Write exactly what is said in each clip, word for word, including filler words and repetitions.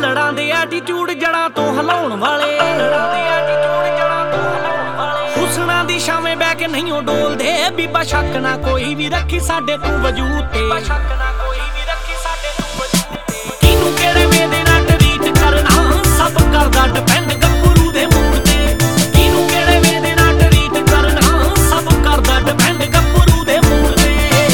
ਲੜਾਂ ਦੇ ਐਟੀਟਿਊਡ ਜੜਾਂ ਤੋਂ ਹਿਲਾਉਣ ਵਾਲੇ ਹੁਸਨਾਂ ਦੀ ਛਾਵੇਂ ਬਹਿ ਕੇ ਨਹੀਂ ਉਹ ਡੋਲਦੇ ਬੀਬਾ ਸ਼ੱਕ ਨਾ ਕੋਈ ਵੀ ਰੱਖੀ ਸਾਡੇ ਤੂੰ ਵਜੂਦ ਤੇ ਕਿਹਨੂੰ ਕਿਹੜੇ ਵੇ ਦੇ ਨਾਲ ਟਰੀਟ ਕਰਨਾ ਸਭ ਕਰਦਾ ਡਿਪੈਂਡ ਗੱਭਰੂ ਦੇ ਮੂਡ ਤੇ ਕਿਹਨੂੰ ਕਿਹੜੇ ਵੇ ਦੇ ਨਾਲ ਟਰੀਟ ਕਰਨਾ ਸਭ ਕਰਦਾ ਡਿਪੈਂਡ ਗੱਭਰੂ ਦੇ ਮੂਡ ਤੇ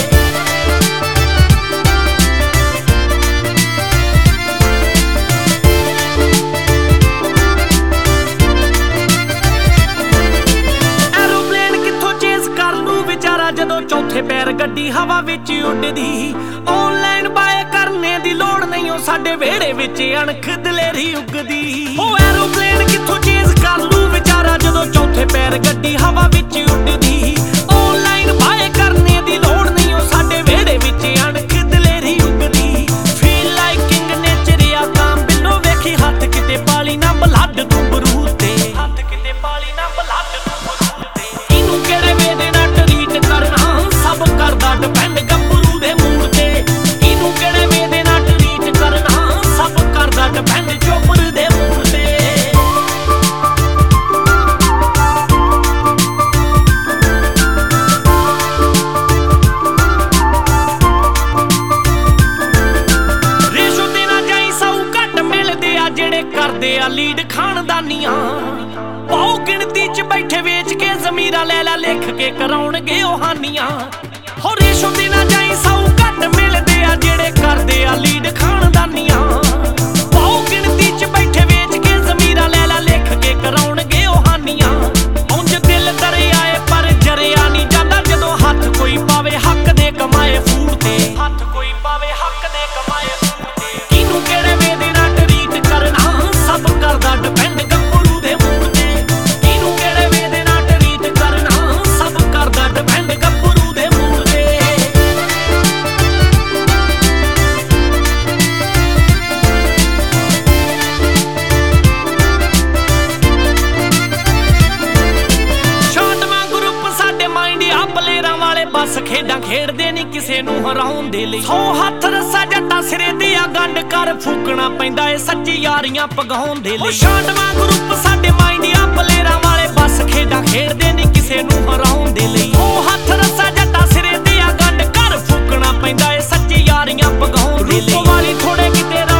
ਜਦੋਂ ਚੌਥੇ ਪੈਰ ਗੱਡੀ ਹਵਾ ਵਿੱਚ ਉੱਡਦੀ ਆਨਲਾਈਨ ਬਾਏ ਕਰਨੇ ਦੀ ਲੋੜ ਨਹੀਂ ਉਹ ਸਾਡੇ ਵਿਹੜੇ ਵਿੱਚ ਅਣਖ ਦਲੇਰੀ ਉੱਗਦੀ ਉਹ ਐਰੋਪਲੇਨ ਕਿੱਥੋਂ ਚੇਜ਼ ਕਰ ਲੂ ਵਿਚਾਰਾ ਜਦੋਂ ਚੌਥੇ ਪੈਰ ਗੱਡੀ ਹਵਾ ਵਿੱਚ ਉੱਡਦੀ ਆਨਲਾਈਨ ਬਾਏ ਕਰਨੇ ਦੀ ਲੋੜ ਨਹੀਂ ਉਹ ਸਾਡੇ ਵਿਹੜੇ ਵਿੱਚ ਅਣਖ ਦਲੇਰੀ ਉੱਗਦੀ ਫੀਲ ਲਾਈਕ ਕਿੰਗ ਨੇਚਰ ਆ ਤਾਂ ਬਿੱਲੋ ਵੇਖੀ ਹੱਥ ਕਿਤੇ ਪਾਲੀ ਨਾ ਬਲੱਡ ਤੂੰ ਬਰੂਦ ਤੇ ਹੱਥ ਕਿਤੇ ਪਾਲੀ ਨਾ ਬਲੱਡ ਤੂੰ ਬਰੂਦ ਤੇ ਇਹਨੂੰ ਕਿਹੜੇ ਵੇ ਦੇ ਨਾਲ ਟਰੀਟ ਕਰਨਾ ਸਭ ਕਰਦਾ ਡਿਪੈਂਡ ਗੱਭਰੂ ਦੇ ਮੂਡ ਤੇ ਇਹਨੂੰ ਕਿਹੜੇ ਵੇ ਦੇ ਨਾਲ ਟਰੀਟ ਕਰਨਾ ਸਭ ਕਰਦਾ ਡਿਪੈਂਡ ਚੋਪਰ ਦੇ ਮੂਡ ਤੇ ਰੇਸ਼ੋ ਤੇ ਨਾ ਜਾਈ ਸੌ ਘੱਟ ਮਿਲਦੇ ਆ ਜਿਹੜੇ ਕਰਦੇ ਆ ਲੀਡ ਖਾਨਦਾਨੀਆਂ ਬਹੁ ਗਿਣਤੀ ਚ ਬੈਠੇ ਵੇਚ ਕੇ ਜ਼ਮੀਰਾਂ ਲੈ ਲੈ ਲਿਖ ਕੇ ਕਰਾਉਣਗੇ ਉਹ ਹਾਨੀਆਂ ਹੋ ਰੇਸ਼ੋ ਤੇ ਨਾ ਜਾਈ ਸੌ ਘੱਟ ਮਿਲਦੇ ਆ ਜਿਹੜੇ ਕਰਦੇ ਆ ਲੀਡ ਖਾਨਦਾਨੀਆਂ ਬਹੁ ਗਿਣਤੀ ਚ ਬੈਠੇ ਵੇਚ ਕੇ ਜ਼ਮੀਰਾਂ ਲੈ ਲੈ ਲਿਖ ਕੇ ਕਰਾਉਣਗੇ ਉਹ ਹਾਨੀਆਂ ਉਂਝ ਦਿਲ ਦਰਿਆ ਏ ਪਰ ਜਰਿਆ ਨਹੀਂ ਜਾਂਦਾ ਜਦੋਂ ਹੱਥ ਕੋਈ ਪਾਵੇ ਹੱਕ ਦੇ ਕਮਾਏ ਫੂਡ ਤੇ ਹੱਥ ਕੋਈ ਪਾਵੇ ਹੱਕ ਦੇ ਕਮਾਏ ਫੂਡ ਤੇ ਕਿਹਨੂੰ ਕਿਹੜੇ ਵੇ ਦੇ ਨਾਲ ਟਰੀਟ ਕਰਨਾ ਸਭ ਕਰਦਾ ਡਿਪੈਂਡ ਗੱਭਰੂ ਦੇ ਮੂਡ ਤੇ ਕਿਹਨੂੰ ਕਿਹੜੇ ਵੇ ਦੇ ਨਾਲ ਟਰੀਟ ਕਰਨਾ ਸਭ ਕਰਦਾ ਡਿਪੈਂਡ ਗੱਭਰੂ ਦੇ ਮੂਡ ਤੇ ਸ਼ਾਂਟਵਾਂ ਗਰੁੱਪ ਸਾਡੇ ਮਾਈਂਡ ਆ ਪਲੇਅਰਾਂ ਵਾਲੇ ਬਸ ਖੇਡਾਂ ਖੇਡਦੇ ਨਹੀਂ ਕਿਸੇ ਨੂੰ ਹਰਾਉਣ ਦੇ ਲਈ ਸੌ ਹੱਥ ਰੱਸਾ ਜੱਟਾਂ ਸਿਰੇ ਤੇ ਆ ਗੰਢ ਕਰ ਫੂਕਣਾ ਪੈਂਦਾ ਏ ਸੱਚੀ ਯਾਰੀਆਂ ਪਗਾਉਣ ਦੇ ਲਈ ਸ਼ਾਂਟਵਾਂ ਗਰੁੱਪ ਸਾਡੇ ਮਾਈਂਡ ਆ ਪਲੇਅਰਾਂ ਵਾਲੇ ਬਸ ਖੇਡਾਂ ਖੇਡਦੇ ਨਹੀਂ ਕਿਸੇ ਨੂੰ ਹਰਾਉਣ ਦੇ ਲਈ ਉਹ ਹੱਥ ਰੱਸਾ ਜੱਟਾਂ ਸਿਰੇ ਤੇ ਆ ਗੰਢ ਕਰ ਫੂਕਣਾ ਪੈਂਦਾ ਏ ਸੱਚੀ ਯਾਰੀਆਂ ਪਗਾਉਣ ਦੇ ਲਈ ਵਾਲੀ ਥੋੜੇ ਕਿਤੇ